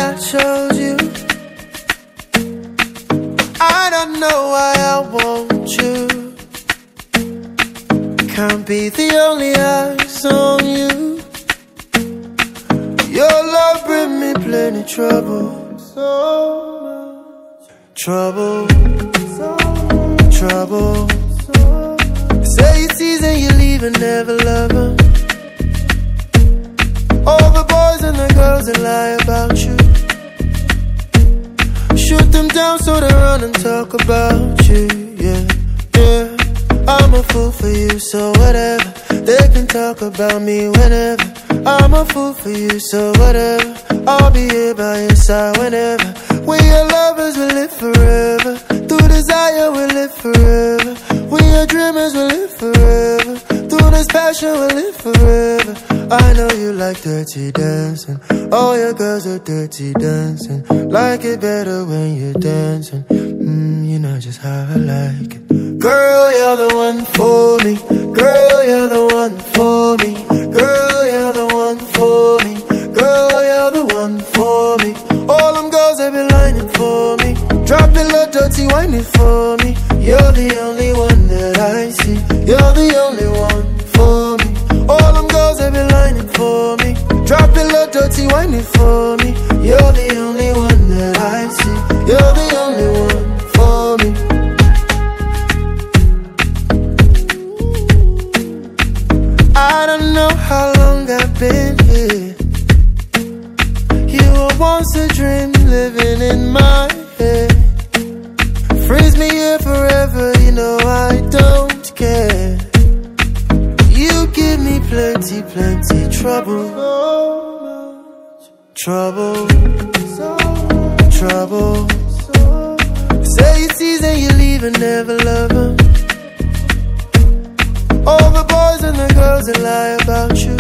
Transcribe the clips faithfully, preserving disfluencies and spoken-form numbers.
I chose you. I don't know why I want you. Can't be the only eyes on you. Your love bring me plenty trouble. So much trouble. So much trouble. So say you tease and you leave and never love them. All the boys and the girls that lie about you, shoot them down so they run and talk about you. Yeah, yeah. I'm a fool for you, so whatever. They can talk about me whenever. I'm a fool for you, so whatever. I'll be here by your side whenever. We are lovers, we live forever. Through desire, we live forever. We are dreamers, we live forever. Through this passion, we live forever. I know you like dirty dancing. All your girls are dirty dancing. Like it better when you're dancing. Mmm, you know just how I like it. Girl, you're the one for me. Girl, you're the one for me. Girl, you're the one for me. Girl, you're the one for me. All them girls they be lining for me. Drop it low, dirty, whining for me. You're the only one that I see. You're the only one for me. All them girls they be lining for me. Drop it low, dirty, whining for me. You're the only one that I see. You're the only one for me. I don't know how long I've been here. You were once a dream living in my head. Freeze me here forever, you know I don't care. You give me plenty, plenty trouble. So much trouble. So much trouble. So say you tease and you leave and never love them. All the boys and the girls that lie about you,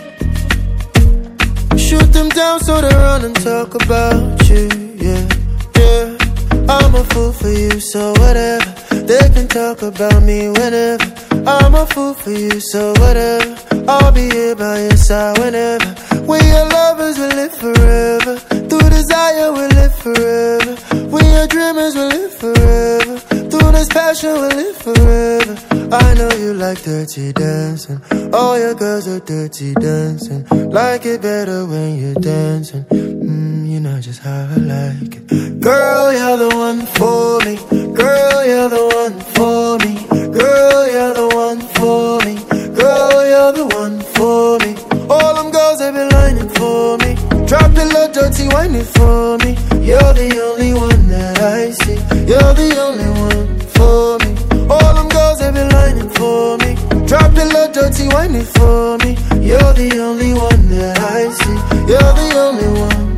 shoot them down so they run and talk about you. Yeah, yeah. I'm a fool for you, so whatever. They can talk about me whenever. I'm a fool for you, so whatever. I'll be here by your side whenever. We are lovers, we live forever. Through desire, we live forever. We are dreamers, we live forever. Through this passion, we live forever. I know you like dirty dancing. All your girls are dirty dancing. Like it better when you're dancing. Mmm, you know just how I like it. Girl, you're the one for me. Girl, you're the one for me. Girl, you're the one for me. Girl, you're the one for me. All them girls they be lining for me. Drop it low, dirty, whining for me. You're the only one that I see. You're the only one for me. All them girls they be lining for me. Drop it low, dirty, whining for me. You're the only one that I see. You're the only one.